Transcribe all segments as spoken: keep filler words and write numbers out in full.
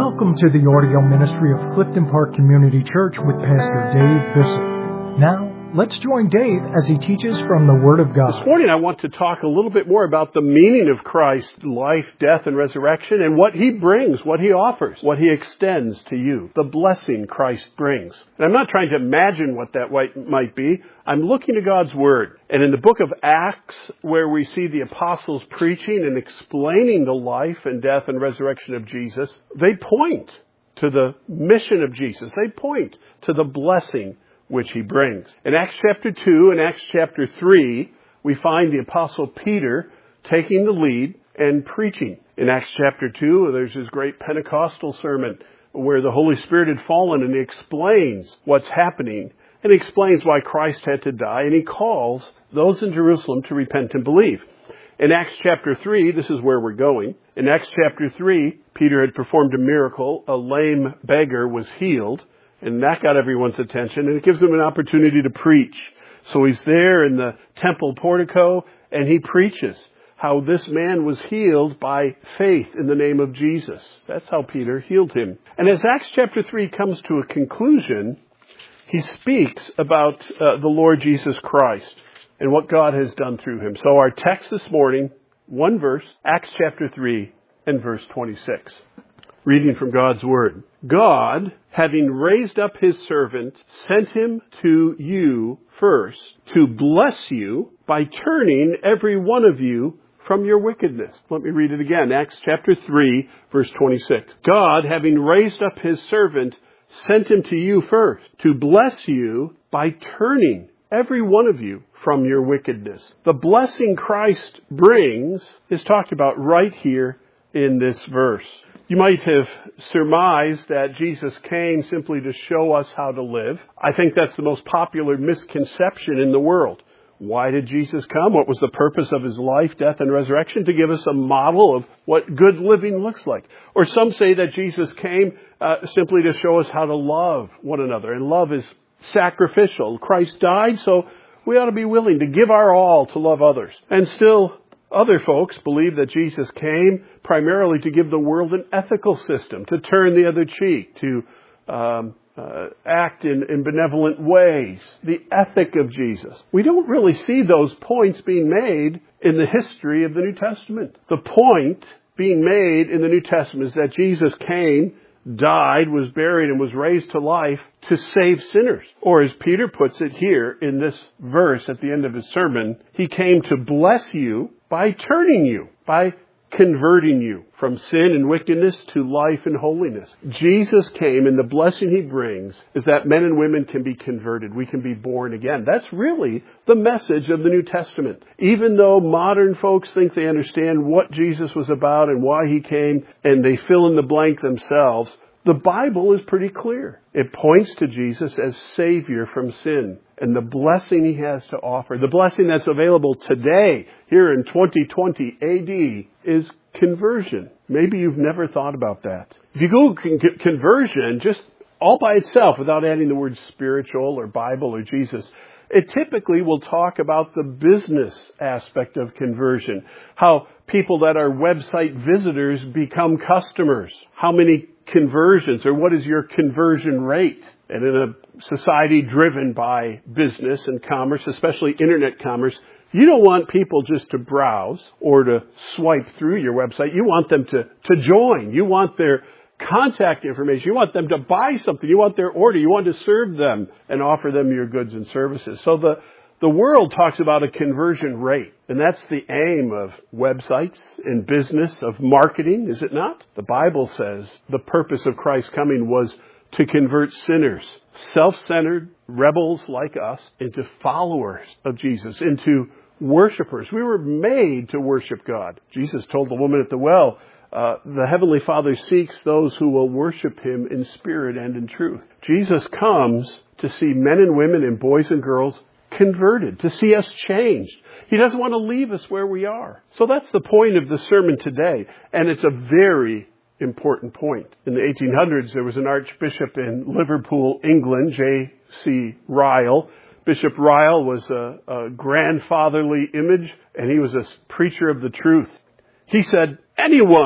Welcome to the audio ministry of Clifton Park Community Church with Pastor Dave Bissell. Now, let's join Dave as he teaches from the Word of God. This morning I want to talk a little bit more about the meaning of Christ's life, death, and resurrection, and what He brings, what He offers, what He extends to you, the blessing Christ brings. And I'm not trying to imagine what that might be. I'm looking to God's Word. And in the book of Acts, where we see the apostles preaching and explaining the life and death and resurrection of Jesus, they point to the mission of Jesus. They point to the blessing which He brings. In Acts chapter two and Acts chapter three, we find the apostle Peter taking the lead and preaching. In Acts chapter two, there's his great Pentecostal sermon where the Holy Spirit had fallen, and He explains what's happening. And He explains why Christ had to die, and He calls those in Jerusalem to repent and believe. In Acts chapter three, this is where we're going. In Acts chapter three, Peter had performed a miracle. A lame beggar was healed, and that got everyone's attention, and it gives him an opportunity to preach. So he's there in the temple portico, and he preaches how this man was healed by faith in the name of Jesus. That's how Peter healed him. And as Acts chapter three comes to a conclusion, he speaks about uh, the Lord Jesus Christ and what God has done through Him. So our text this morning, one verse, Acts chapter three and verse twenty-six. Reading from God's Word. God, having raised up His servant, sent him to you first to bless you by turning every one of you from your wickedness. Let me read it again. Acts chapter three, verse twenty-six. God, having raised up His servant, sent him to you first to bless you by turning every one of you from your wickedness. The blessing Christ brings is talked about right here in this verse. You might have surmised that Jesus came simply to show us how to live. I think that's the most popular misconception in the world. Why did Jesus come? What was the purpose of His life, death, and resurrection? To give us a model of what good living looks like. Or some say that Jesus came uh, simply to show us how to love one another. And love is sacrificial. Christ died, so we ought to be willing to give our all to love others. And still, other folks believe that Jesus came primarily to give the world an ethical system, to turn the other cheek, to um, uh, act in, in benevolent ways, the ethic of Jesus. We don't really see those points being made in the history of the New Testament. The point being made in the New Testament is that Jesus came, died, was buried, and was raised to life to save sinners. Or as Peter puts it here in this verse at the end of his sermon, He came to bless you by turning you, by converting you from sin and wickedness to life and holiness. Jesus came, and the blessing He brings is that men and women can be converted. We can be born again. That's really the message of the New Testament. Even though modern folks think they understand what Jesus was about and why He came, and they fill in the blank themselves, the Bible is pretty clear. It points to Jesus as Savior from sin and the blessing He has to offer. The blessing that's available today, here in twenty twenty A D, is conversion. Maybe you've never thought about that. If you Google con- conversion just all by itself, without adding the word spiritual or Bible or Jesus, it typically will talk about the business aspect of conversion. How people that are website visitors become customers. How many conversions, or what is your conversion rate? And in a society driven by business and commerce, especially internet commerce, you don't want people just to browse or to swipe through your website. You want them to, to join. You want their contact information. You want them to buy something. You want their order. You want to serve them and offer them your goods and services. So the, the world talks about a conversion rate. And that's the aim of websites and business, of marketing, is it not? The Bible says the purpose of Christ's coming was to convert sinners, self-centered rebels like us, into followers of Jesus, into worshipers. We were made to worship God. Jesus told the woman at the well, uh, the Heavenly Father seeks those who will worship Him in spirit and in truth. Jesus comes to see men and women and boys and girls converted, to see us changed. He doesn't want to leave us where we are. So that's the point of the sermon today. And it's a very important point. In the eighteen hundreds, there was an archbishop in Liverpool, England, J C Ryle. Bishop Ryle was a, a grandfatherly image, and he was a preacher of the truth. He said, anyone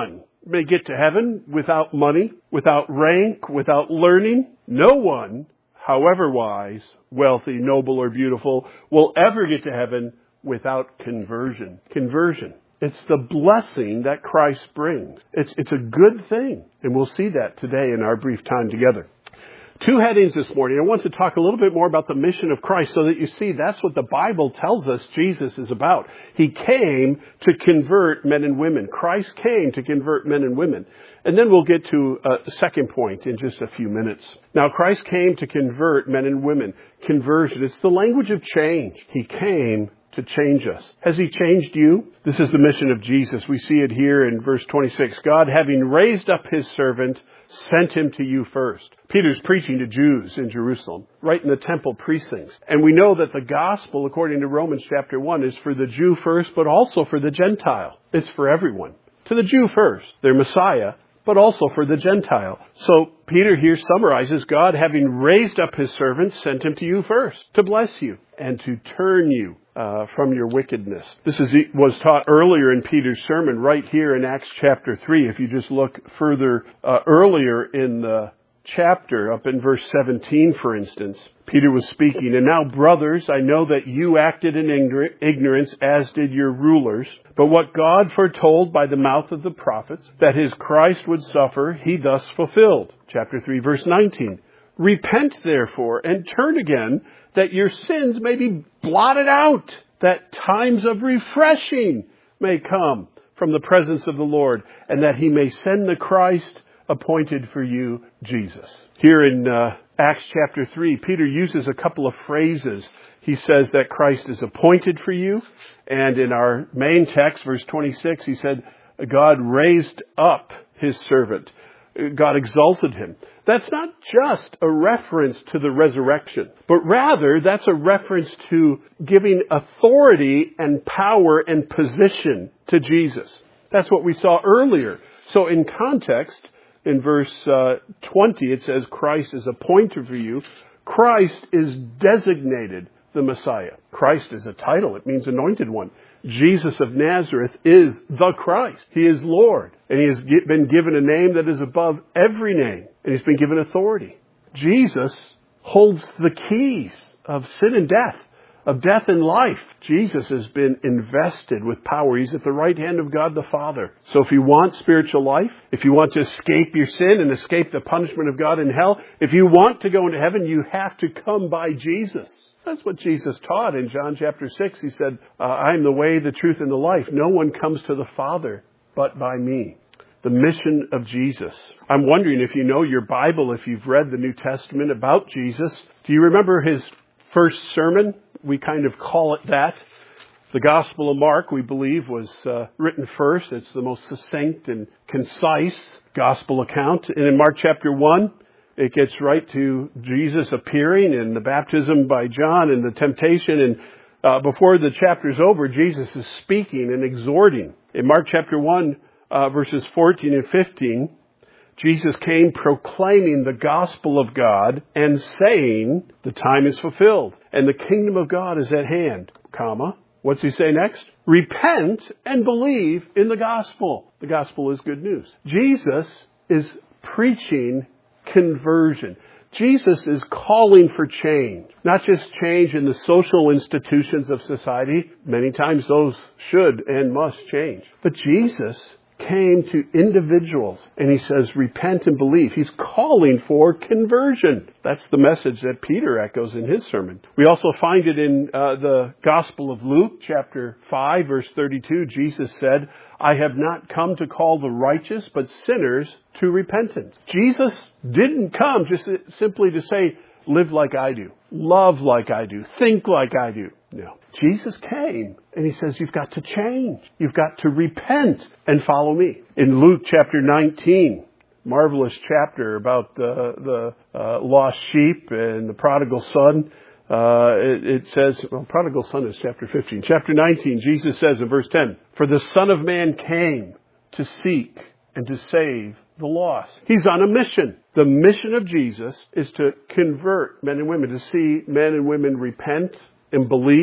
may get to heaven without money, without rank, without learning. No one, however wise, wealthy, noble, or beautiful, will ever get to heaven without conversion. Conversion. It's the blessing that Christ brings. It's, it's a good thing. And we'll see that today in our brief time together. Two headings this morning. I want to talk a little bit more about the mission of Christ so that you see that's what the Bible tells us Jesus is about. He came to convert men and women. Christ came to convert men and women. And then we'll get to a second point in just a few minutes. Now, Christ came to convert men and women. Conversion. It's the language of change. He came to change us. Has He changed you? This is the mission of Jesus. We see it here in verse twenty-six. God, having raised up His servant, sent Him to you first. Peter's preaching to Jews in Jerusalem, right in the temple precincts. And we know that the gospel, according to Romans chapter one, is for the Jew first, but also for the Gentile. It's for everyone. To the Jew first, their Messiah, but also for the Gentile. So Peter here summarizes, God, having raised up His servant, sent Him to you first, to bless you and to turn you uh, from your wickedness. This is was taught earlier in Peter's sermon right here in Acts chapter three. If you just look further uh, earlier in the chapter, up in verse seventeen, for instance, Peter was speaking, and now, brothers, I know that you acted in ignorance, as did your rulers. But what God foretold by the mouth of the prophets, that His Christ would suffer, He thus fulfilled. Chapter three, verse nineteen. Repent, therefore, and turn again, that your sins may be blotted out, that times of refreshing may come from the presence of the Lord, and that He may send the Christ appointed for you, Jesus. Here in uh, Acts chapter three, Peter uses a couple of phrases. He says that Christ is appointed for you. And in our main text, verse twenty-six, he said, God raised up His servant. God exalted Him. That's not just a reference to the resurrection, but rather that's a reference to giving authority and power and position to Jesus. That's what we saw earlier. So in context, in verse uh, twenty, it says, Christ is appointed for you. Christ is designated the Messiah. Christ is a title. It means anointed one. Jesus of Nazareth is the Christ. He is Lord. And He has been given a name that is above every name. And He's been given authority. Jesus holds the keys of sin and death, of death and life. Jesus has been invested with power. He's at the right hand of God the Father. So if you want spiritual life, if you want to escape your sin and escape the punishment of God in hell, if you want to go into heaven, you have to come by Jesus. That's what Jesus taught in John chapter six. He said, uh, I am the way, the truth, and the life. No one comes to the Father but by me. The mission of Jesus. I'm wondering if you know your Bible, if you've read the New Testament about Jesus. Do you remember His first sermon? We kind of call it that. The Gospel of Mark, we believe, was uh, written first. It's the most succinct and concise gospel account. And in Mark chapter one, it gets right to Jesus appearing and the baptism by John and the temptation. And uh, before the chapter's over, Jesus is speaking and exhorting. In Mark chapter one, uh, verses fourteen and fifteen, Jesus came proclaiming the gospel of God and saying, the time is fulfilled and the kingdom of God is at hand, comma. What's He say next? Repent and believe in the gospel. The gospel is good news. Jesus is preaching conversion. Jesus is calling for change, not just change in the social institutions of society. Many times those should and must change. But Jesus came to individuals and He says, repent and believe. He's calling for conversion. That's the message that Peter echoes in his sermon. We also find it in uh, the Gospel of Luke, chapter five, verse thirty-two. Jesus said, I have not come to call the righteous, but sinners to repentance. Jesus didn't come just simply to say, live like I do, love like I do, think like I do. No. Jesus came and He says, you've got to change. You've got to repent and follow me. In Luke chapter nineteen, marvelous chapter about the, the uh, lost sheep and the prodigal son. Uh, it, it says, well, prodigal son is chapter fifteen. Chapter nineteen, Jesus says in verse ten, for the Son of Man came to seek and to save the lost. He's on a mission. The mission of Jesus is to convert men and women, to see men and women repent and believe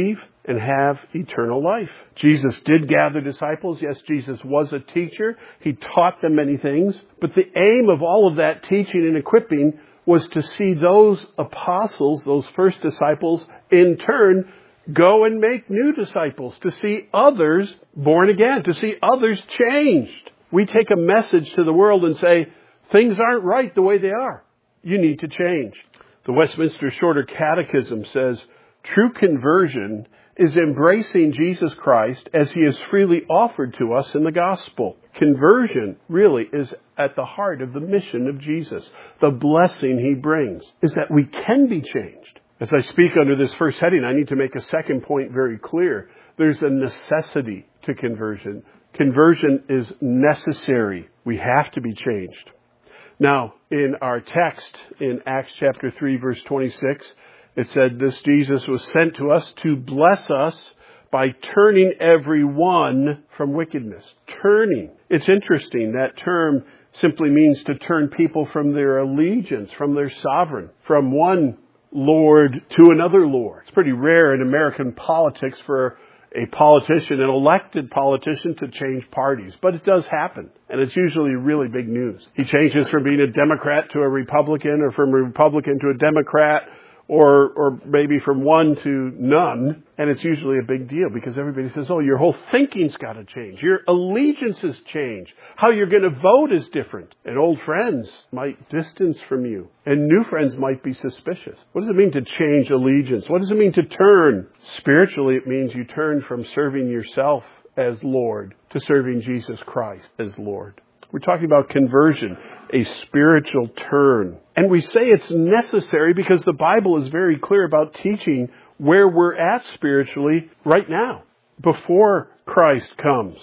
and have eternal life. Jesus did gather disciples. Yes, Jesus was a teacher. He taught them many things. But the aim of all of that teaching and equipping was to see those apostles, those first disciples, in turn, go and make new disciples, to see others born again, to see others changed. We take a message to the world and say, things aren't right the way they are. You need to change. The Westminster Shorter Catechism says, true conversion is embracing Jesus Christ as he is freely offered to us in the gospel. Conversion really is at the heart of the mission of Jesus. The blessing he brings is that we can be changed. As I speak under this first heading, I need to make a second point very clear. There's a necessity to conversion. Conversion is necessary. We have to be changed. Now, in our text in Acts chapter three, verse twenty-six, it said, this Jesus was sent to us to bless us by turning every one from wickedness. Turning. It's interesting. That term simply means to turn people from their allegiance, from their sovereign, from one Lord to another Lord. It's pretty rare in American politics for a politician, an elected politician, to change parties. But it does happen. And it's usually really big news. He changes from being a Democrat to a Republican, or from a Republican to a Democrat, or or maybe from one to none. And it's usually a big deal because everybody says, oh, your whole thinking's got to change. Your allegiances change. How you're going to vote is different. And old friends might distance from you. And new friends might be suspicious. What does it mean to change allegiance? What does it mean to turn? Spiritually, it means you turn from serving yourself as Lord to serving Jesus Christ as Lord. We're talking about conversion, a spiritual turn. And we say it's necessary because the Bible is very clear about teaching where we're at spiritually right now, before Christ comes.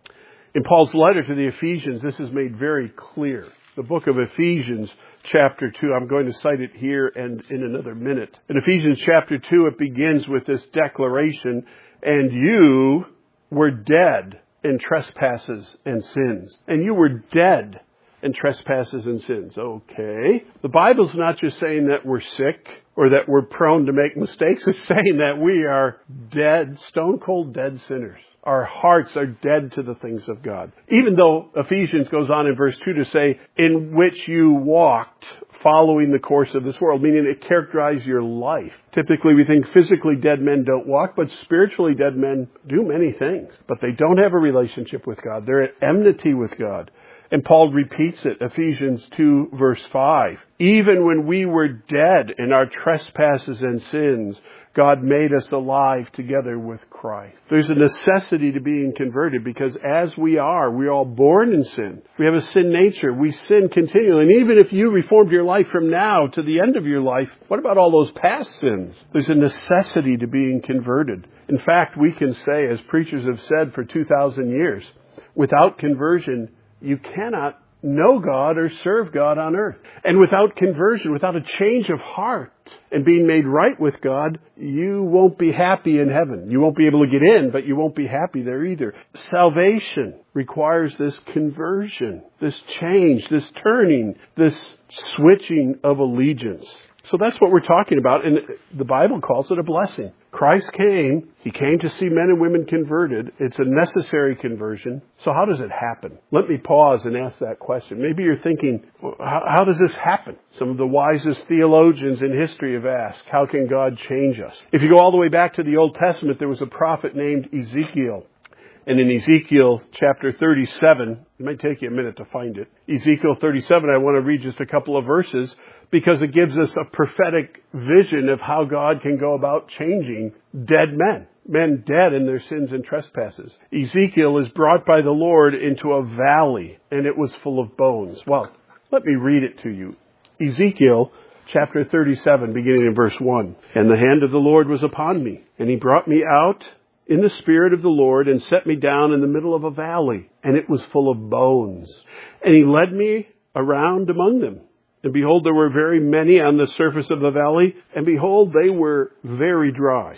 In Paul's letter to the Ephesians, this is made very clear. The book of Ephesians, chapter two, I'm going to cite it here and in another minute. In Ephesians chapter two, it begins with this declaration, and you were dead in trespasses and sins. And you were dead in trespasses and sins. Okay. The Bible's not just saying that we're sick or that we're prone to make mistakes. It's saying that we are dead, stone cold dead sinners. Our hearts are dead to the things of God. Even though Ephesians goes on in verse two to say, in which you walked following the course of this world, meaning it characterized your life. Typically, we think physically dead men don't walk, but spiritually dead men do many things. But they don't have a relationship with God. They're at enmity with God. And Paul repeats it, Ephesians two, verse five. Even when we were dead in our trespasses and sins, God made us alive together with Christ. There's a necessity to being converted because as we are, we're all born in sin. We have a sin nature. We sin continually. And even if you reformed your life from now to the end of your life, what about all those past sins? There's a necessity to being converted. In fact, we can say, as preachers have said for two thousand years, without conversion, you cannot know God or serve God on earth. And without conversion, without a change of heart and being made right with God, you won't be happy in heaven. You won't be able to get in, but you won't be happy there either. Salvation requires this conversion, this change, this turning, this switching of allegiance. So that's what we're talking about, and the Bible calls it a blessing. Christ came. He came to see men and women converted. It's a necessary conversion. So how does it happen? Let me pause and ask that question. Maybe you're thinking, how, how does this happen? Some of the wisest theologians in history have asked, how can God change us? If you go all the way back to the Old Testament, there was a prophet named Ezekiel. And in Ezekiel chapter thirty-seven, it might take you a minute to find it. Ezekiel thirty-seven, I want to read just a couple of verses because it gives us a prophetic vision of how God can go about changing dead men, men dead in their sins and trespasses. Ezekiel is brought by the Lord into a valley, and it was full of bones. Well, let me read it to you. Ezekiel chapter thirty-seven, beginning in verse one. And the hand of the Lord was upon me, and he brought me out in the Spirit of the Lord and set me down in the middle of a valley, and it was full of bones. And he led me around among them. And behold, there were very many on the surface of the valley, and behold, they were very dry.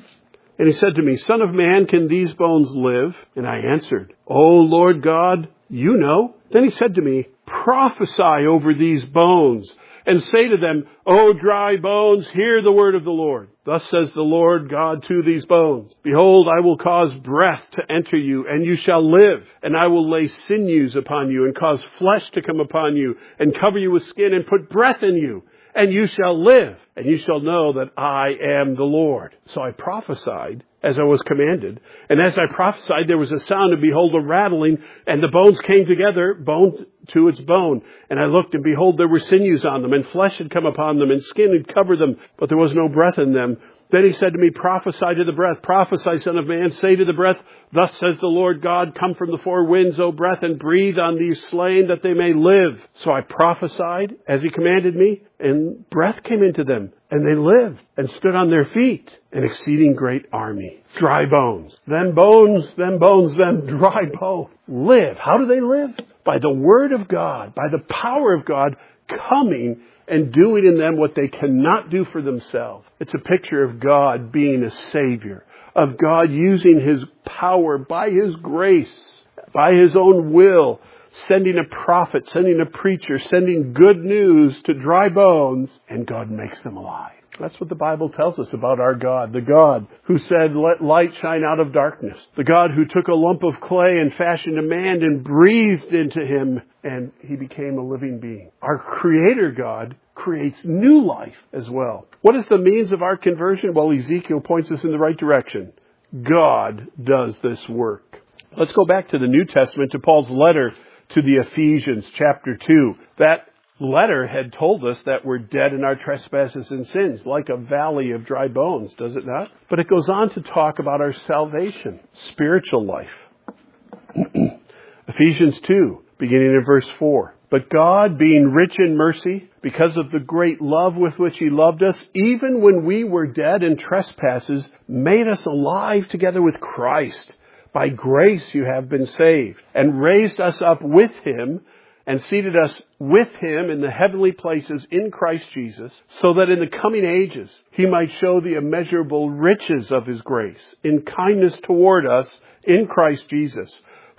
And he said to me, Son of man, can these bones live? And I answered, O Lord God, you know. Then he said to me, Prophesy over these bones, and say to them, O dry bones, hear the word of the Lord. Thus says the Lord God to these bones, behold, I will cause breath to enter you, and you shall live. And I will lay sinews upon you, and cause flesh to come upon you, and cover you with skin, and put breath in you. And you shall live, and you shall know that I am the Lord. So I prophesied as I was commanded. And as I prophesied, there was a sound, and behold, a rattling, and the bones came together, bone to its bone. And I looked, and behold, there were sinews on them, and flesh had come upon them, and skin had covered them, but there was no breath in them. Then he said to me, prophesy to the breath, prophesy, son of man, say to the breath, thus says the Lord God, come from the four winds, O breath, and breathe on these slain that they may live. So I prophesied as he commanded me, and breath came into them, and they lived and stood on their feet, an exceeding great army. Dry bones, then bones, then bones, then dry bones. Live. How do they live? By the word of God, by the power of God coming and doing in them what they cannot do for themselves. It's a picture of God being a Savior, of God using His power by His grace, by His own will, sending a prophet, sending a preacher, sending good news to dry bones, and God makes them alive. That's what the Bible tells us about our God. The God who said, let light shine out of darkness. The God who took a lump of clay and fashioned a man and breathed into him, and he became a living being. Our Creator God creates new life as well. What is the means of our conversion? Well, Ezekiel points us in the right direction. God does this work. Let's go back to the New Testament, to Paul's letter to the Ephesians, chapter two. That letter had told us that we're dead in our trespasses and sins, like a valley of dry bones, does it not? But it goes on to talk about our salvation, spiritual life. Ephesians two, beginning in verse four. But God, being rich in mercy, because of the great love with which He loved us, even when we were dead in trespasses, made us alive together with Christ. By grace you have been saved, and raised us up with Him, and seated us with Him in the heavenly places in Christ Jesus, so that in the coming ages He might show the immeasurable riches of His grace in kindness toward us in Christ Jesus.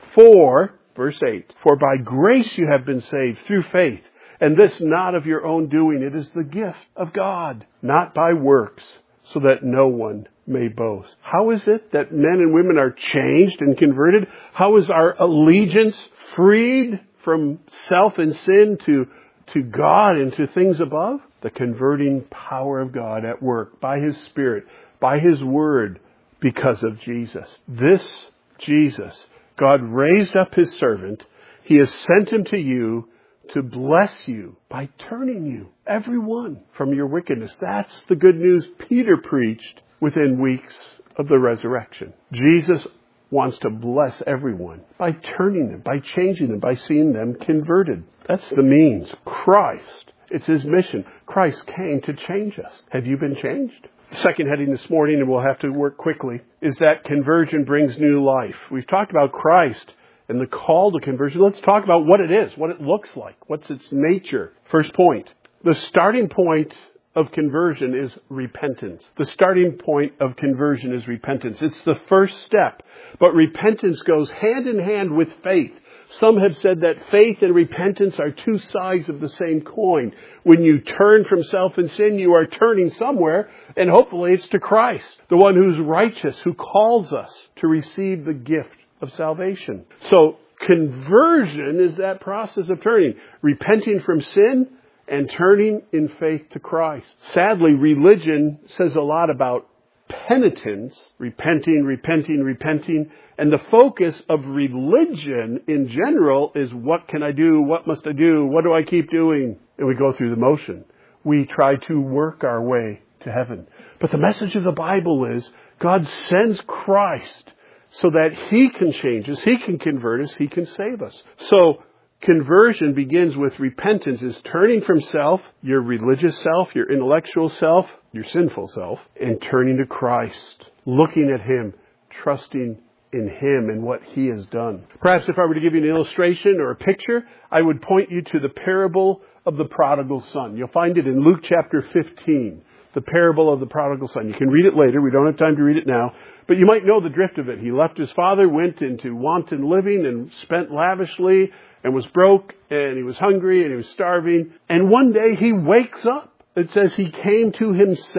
For, verse eight, for by grace you have been saved through faith, and this not of your own doing. It is the gift of God, not by works, so that no one may boast. How is it that men and women are changed and converted? How is our allegiance freed from self and sin to, to God and to things above? The converting power of God at work by His Spirit, by His Word, because of Jesus. This Jesus, God raised up His servant. He has sent Him to you to bless you by turning you, every one, from your wickedness. That's the good news Peter preached within weeks of the resurrection. Jesus wants to bless everyone by turning them, by changing them, by seeing them converted. That's the means. Christ. It's His mission. Christ came to change us. Have you been changed? The second heading this morning, and we'll have to work quickly, is that conversion brings new life. We've talked about Christ and the call to conversion. Let's talk about what it is, what it looks like, what's its nature. First point, the starting point of conversion is repentance. The starting point of conversion is repentance. It's the first step, but repentance goes hand in hand with faith. Some have said that faith and repentance are two sides of the same coin. When you turn from self and sin, you are turning somewhere, and hopefully it's to Christ, the one who's righteous, who calls us to receive the gift of salvation. So conversion is that process of turning, repenting from sin and turning in faith to Christ. Sadly, religion says a lot about penitence, repenting, repenting, repenting. And the focus of religion in general is, what can I do? What must I do? What do I keep doing? And we go through the motion. We try to work our way to heaven. But the message of the Bible is, God sends Christ so that He can change us, He can convert us, He can save us. So conversion begins with repentance, is turning from self, your religious self, your intellectual self, your sinful self, and turning to Christ, looking at Him, trusting in Him and what He has done. Perhaps if I were to give you an illustration or a picture, I would point you to the parable of the prodigal son. You'll find it in Luke chapter fifteen, the parable of the prodigal son. You can read it later. We don't have time to read it now. But you might know the drift of it. He left his father, went into wanton living, and spent lavishly, and was broke, and he was hungry, and he was starving. And one day he wakes up. It says he came to himself.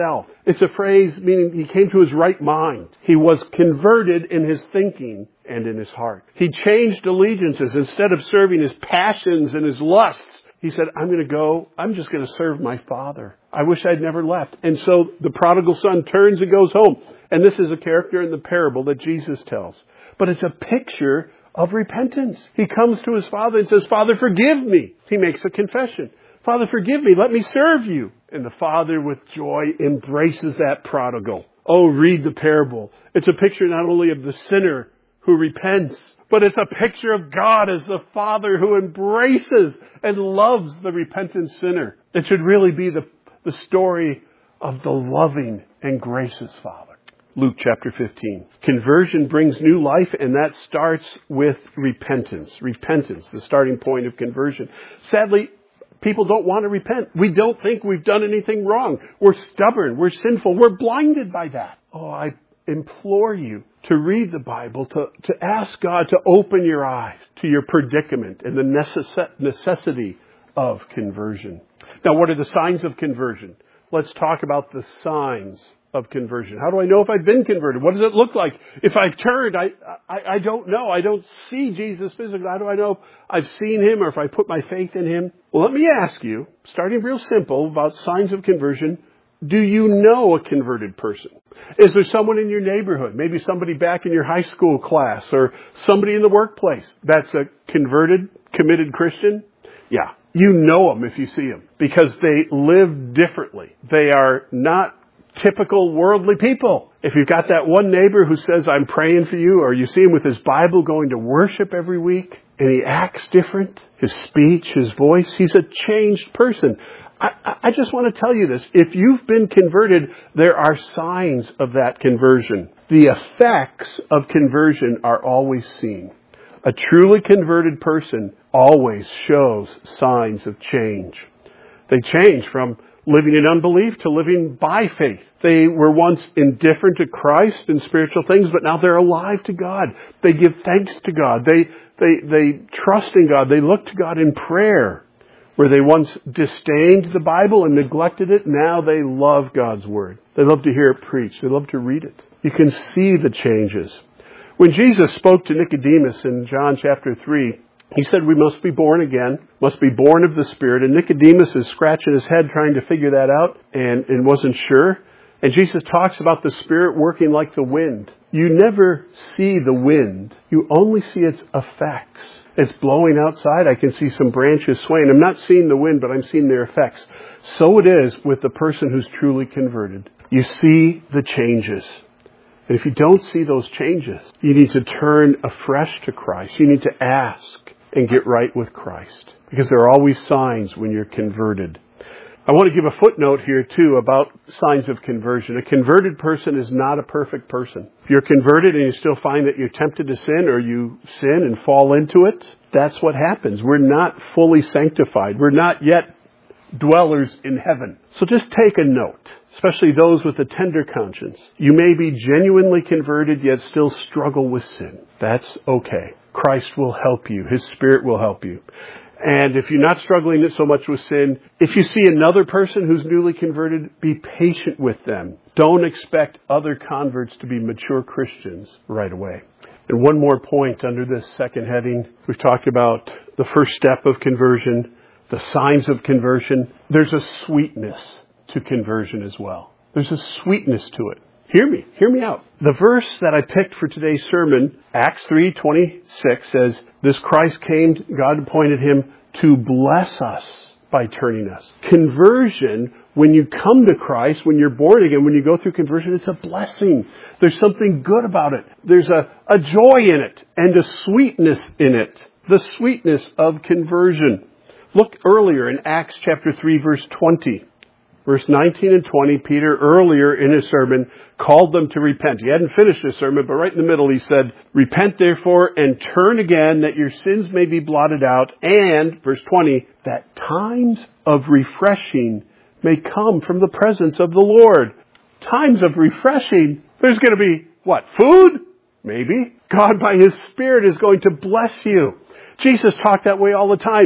It's a phrase meaning he came to his right mind. He was converted in his thinking and in his heart. He changed allegiances. Instead of serving his passions and his lusts, he said, I'm going to go, I'm just going to serve my Father. I wish I'd never left. And so the prodigal son turns and goes home. And this is a character in the parable that Jesus tells. But it's a picture of repentance. He comes to his father and says, Father, forgive me. He makes a confession. Father, forgive me. Let me serve you. And the father with joy embraces that prodigal. Oh, read the parable. It's a picture not only of the sinner who repents, but it's a picture of God as the Father who embraces and loves the repentant sinner. It should really be the, the story of the loving and gracious Father. Luke chapter fifteen. Conversion brings new life, and that starts with repentance. Repentance, the starting point of conversion. Sadly, people don't want to repent. We don't think we've done anything wrong. We're stubborn. We're sinful. We're blinded by that. Oh, I implore you to read the Bible, to, to ask God to open your eyes to your predicament and the necess- necessity of conversion. Now, what are the signs of conversion? Let's talk about the signs of conversion. How do I know if I've been converted? What does it look like? If I've turned, I, I, I don't know. I don't see Jesus physically. How do I know if I've seen him or if I put my faith in him? Well, let me ask you, starting real simple, about signs of conversion. Do you know a converted person? Is there someone in your neighborhood, maybe somebody back in your high school class or somebody in the workplace that's a converted, committed Christian? Yeah, you know them if you see them because they live differently. They are not typical worldly people. If you've got that one neighbor who says, I'm praying for you, or you see him with his Bible going to worship every week, and he acts different, his speech, his voice, he's a changed person. I, I just want to tell you this. If you've been converted, there are signs of that conversion. The effects of conversion are always seen. A truly converted person always shows signs of change. They change from living in unbelief to living by faith. They were once indifferent to Christ and spiritual things, but now they're alive to God. They give thanks to God. They, they, they trust in God. They look to God in prayer. Where they once disdained the Bible and neglected it, now they love God's Word. They love to hear it preached. They love to read it. You can see the changes. When Jesus spoke to Nicodemus in John chapter three, he said we must be born again, must be born of the Spirit. And Nicodemus is scratching his head trying to figure that out and, and wasn't sure. And Jesus talks about the Spirit working like the wind. You never see the wind. You only see its effects. It's blowing outside. I can see some branches swaying. I'm not seeing the wind, but I'm seeing their effects. So it is with the person who's truly converted. You see the changes. And if you don't see those changes, you need to turn afresh to Christ. You need to ask and get right with Christ. Because there are always signs when you're converted. I want to give a footnote here, too, about signs of conversion. A converted person is not a perfect person. If you're converted and you still find that you're tempted to sin or you sin and fall into it, that's what happens. We're not fully sanctified. We're not yet dwellers in heaven. So just take a note, especially those with a tender conscience. You may be genuinely converted yet still struggle with sin. That's okay. Christ will help you. His Spirit will help you. And if you're not struggling so much with sin, if you see another person who's newly converted, be patient with them. Don't expect other converts to be mature Christians right away. And one more point under this second heading. We've talked about the first step of conversion, the signs of conversion. There's a sweetness to conversion as well. There's a sweetness to it. Hear me. Hear me out. The verse that I picked for today's sermon, Acts three twenty-six, says, this Christ came, God appointed him to bless us by turning us. Conversion, when you come to Christ, when you're born again, when you go through conversion, it's a blessing. There's something good about it. There's a, a joy in it and a sweetness in it. The sweetness of conversion. Look earlier in Acts chapter three, verse twenty. Verse nineteen and twenty, Peter earlier in his sermon called them to repent. He hadn't finished his sermon, but right in the middle he said, repent therefore and turn again that your sins may be blotted out. And, verse twenty, that times of refreshing may come from the presence of the Lord. Times of refreshing. There's going to be, what, food? Maybe. God by His Spirit is going to bless you. Jesus talked that way all the time.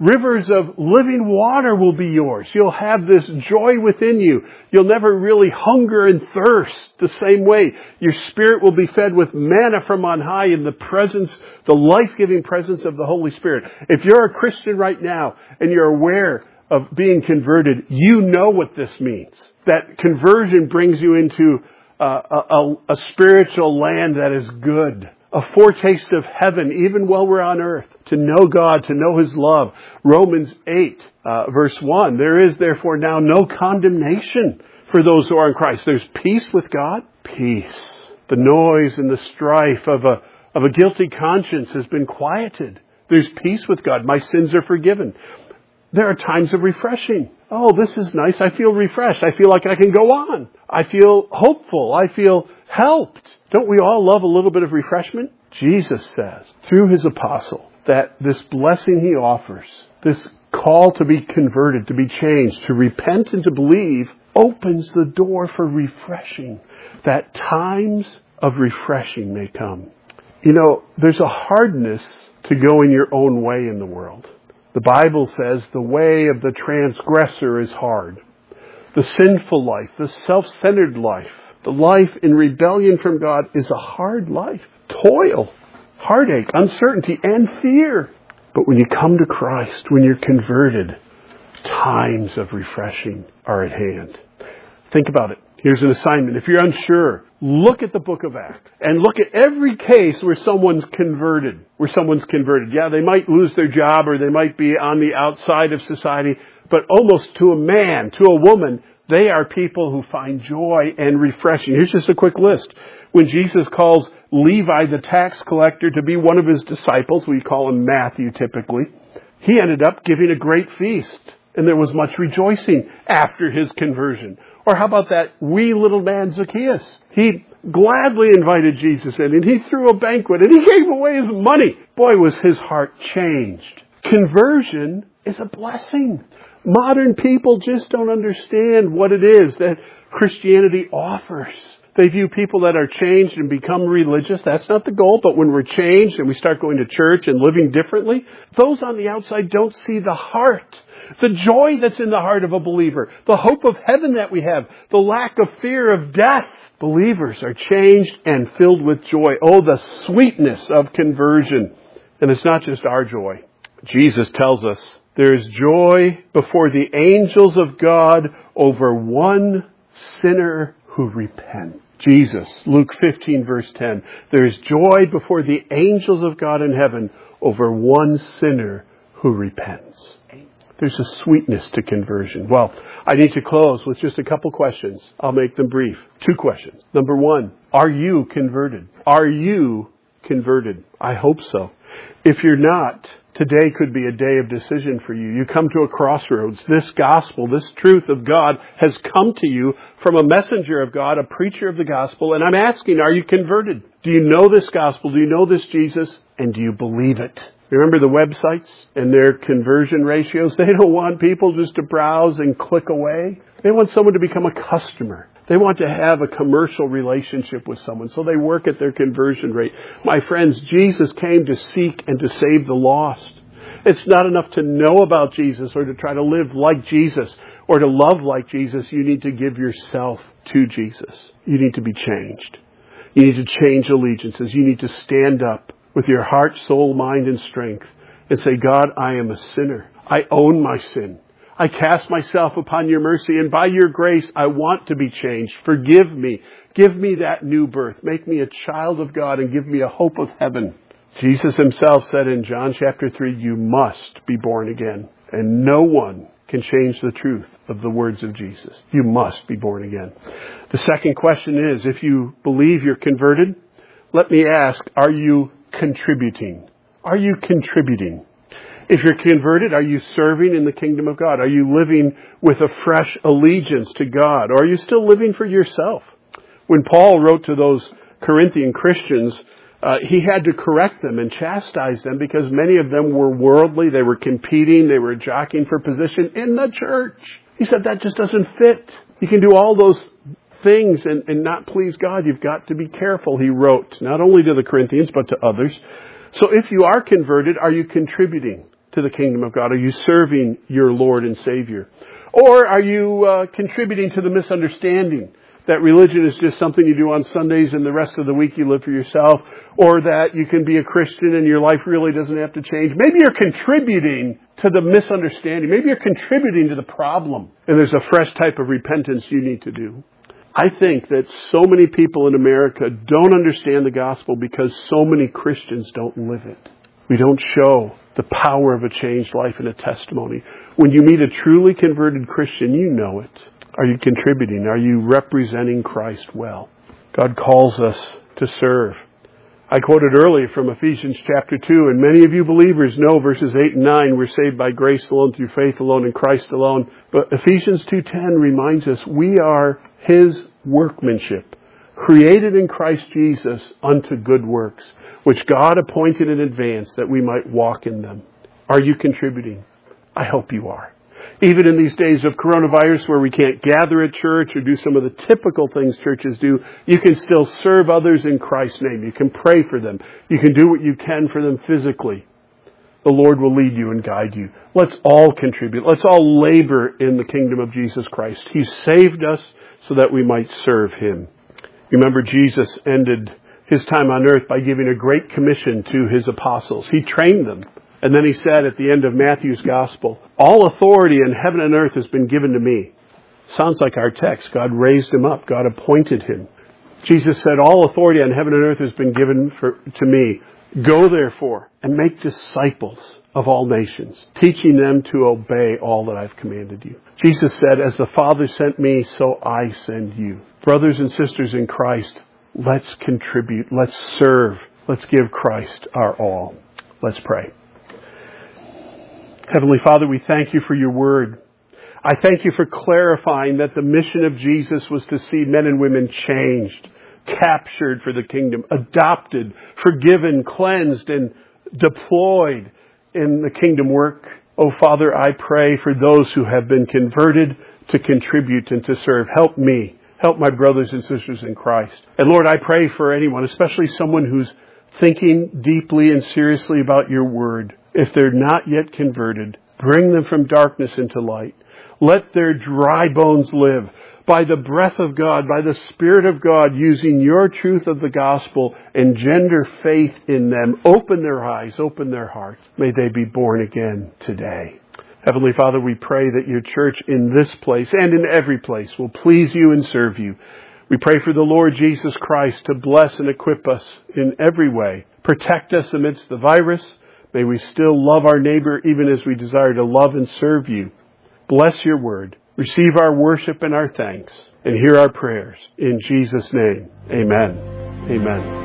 Rivers of living water will be yours. You'll have this joy within you. You'll never really hunger and thirst the same way. Your spirit will be fed with manna from on high in the presence, the life-giving presence of the Holy Spirit. If you're a Christian right now and you're aware of being converted, you know what this means. That conversion brings you into uh, a, a, a spiritual land that is good. A foretaste of heaven, even while we're on earth, to know God, to know His love. Romans eight, uh, verse one, there is therefore now no condemnation for those who are in Christ. There's peace with God, peace. The noise and the strife of a, of a guilty conscience has been quieted. There's peace with God. My sins are forgiven. There are times of refreshing. Oh, this is nice. I feel refreshed. I feel like I can go on. I feel hopeful. I feel helped. Don't we all love a little bit of refreshment? Jesus says, through His apostle, that this blessing He offers, this call to be converted, to be changed, to repent and to believe, opens the door for refreshing, that times of refreshing may come. You know, there's a hardness to going your own way in the world. The Bible says the way of the transgressor is hard. The sinful life, the self-centered life, the life in rebellion from God is a hard life. Toil, heartache, uncertainty, and fear. But when you come to Christ, when you're converted, times of refreshing are at hand. Think about it. Here's an assignment. If you're unsure, look at the book of Acts and look at every case where someone's converted, where someone's converted. Yeah, they might lose their job or they might be on the outside of society, but almost to a man, to a woman, they are people who find joy and refreshing. Here's just a quick list. When Jesus calls Levi the tax collector to be one of His disciples, we call him Matthew typically, he ended up giving a great feast. And there was much rejoicing after his conversion. Or how about that wee little man Zacchaeus? He gladly invited Jesus in and he threw a banquet and he gave away his money. Boy, was his heart changed. Conversion is a blessing. Modern people just don't understand what it is that Christianity offers. They view people that are changed and become religious. That's not the goal, but when we're changed and we start going to church and living differently, those on the outside don't see the heart, the joy that's in the heart of a believer, the hope of heaven that we have, the lack of fear of death. Believers are changed and filled with joy. Oh, the sweetness of conversion. And it's not just our joy. Jesus tells us there is joy before the angels of God over one sinner who repents. Jesus, Luke fifteen verse ten. There is joy before the angels of God in heaven over one sinner who repents. There's a sweetness to conversion. Well, I need to close with just a couple questions. I'll make them brief. Two questions. Number one, are you converted? Are you converted? I hope so. If you're not, today could be a day of decision for you. You come to a crossroads. This gospel, this truth of God has come to you from a messenger of God, a preacher of the gospel. And I'm asking, are you converted? Do you know this gospel? Do you know this Jesus? And do you believe it? Remember the websites and their conversion ratios? They don't want people just to browse and click away. They want someone to become a customer. They want to have a commercial relationship with someone, so they work at their conversion rate. My friends, Jesus came to seek and to save the lost. It's not enough to know about Jesus or to try to live like Jesus or to love like Jesus. You need to give yourself to Jesus. You need to be changed. You need to change allegiances. You need to stand up with your heart, soul, mind, and strength and say, God, I am a sinner. I own my sin. I cast myself upon your mercy, and by your grace, I want to be changed. Forgive me. Give me that new birth. Make me a child of God and give me a hope of heaven. Jesus himself said in John chapter three, you must be born again. And no one can change the truth of the words of Jesus. You must be born again. The second question is, if you believe you're converted, let me ask, are you contributing? Are you contributing? If you're converted, are you serving in the kingdom of God? Are you living with a fresh allegiance to God? Or are you still living for yourself? When Paul wrote to those Corinthian Christians, uh, he had to correct them and chastise them because many of them were worldly. They were competing. They were jockeying for position in the church. He said that just doesn't fit. You can do all those things and, and not please God. You've got to be careful, he wrote, not only to the Corinthians, but to others. So if you are converted, are you contributing? to the kingdom of God? Are you serving your Lord and Savior? Or are you uh, contributing to the misunderstanding that religion is just something you do on Sundays and the rest of the week you live for yourself, or that you can be a Christian and your life really doesn't have to change? Maybe you're contributing to the misunderstanding. Maybe you're contributing to the problem, and there's a fresh type of repentance you need to do. I think that so many people in America don't understand the gospel because so many Christians don't live it. We don't show the power of a changed life and a testimony. When you meet a truly converted Christian, you know it. Are you contributing? Are you representing Christ well? God calls us to serve. I quoted earlier from Ephesians chapter two, and many of you believers know verses eight and nine, we're saved by grace alone, through faith alone, in Christ alone. But Ephesians two ten reminds us we are His workmanship, created in Christ Jesus unto good works, which God appointed in advance that we might walk in them. Are you contributing? I hope you are. Even in these days of coronavirus where we can't gather at church or do some of the typical things churches do, you can still serve others in Christ's name. You can pray for them. You can do what you can for them physically. The Lord will lead you and guide you. Let's all contribute. Let's all labor in the kingdom of Jesus Christ. He saved us so that we might serve Him. Remember, Jesus ended His time on earth by giving a great commission to His apostles. He trained them. And then He said at the end of Matthew's gospel, all authority in heaven and earth has been given to me. Sounds like our text. God raised Him up. God appointed Him. Jesus said, all authority on heaven and earth has been given for, to me. Go therefore and make disciples of all nations, teaching them to obey all that I've commanded you. Jesus said, as the Father sent me, so I send you. Brothers and sisters in Christ, let's contribute. Let's serve. Let's give Christ our all. Let's pray. Heavenly Father, we thank you for your word. I thank you for clarifying that the mission of Jesus was to see men and women changed, captured for the kingdom, adopted, forgiven, cleansed, and deployed in the kingdom work. Oh, Father, I pray for those who have been converted to contribute and to serve. Help me. Help my brothers and sisters in Christ. And Lord, I pray for anyone, especially someone who's thinking deeply and seriously about your word. If they're not yet converted, bring them from darkness into light. Let their dry bones live. By the breath of God, by the Spirit of God, using your truth of the gospel, engender faith in them. Open their eyes, open their hearts. May they be born again today. Heavenly Father, we pray that your church in this place and in every place will please you and serve you. We pray for the Lord Jesus Christ to bless and equip us in every way. Protect us amidst the virus. May we still love our neighbor even as we desire to love and serve you. Bless your word. Receive our worship and our thanks. And hear our prayers. In Jesus' name, amen. Amen.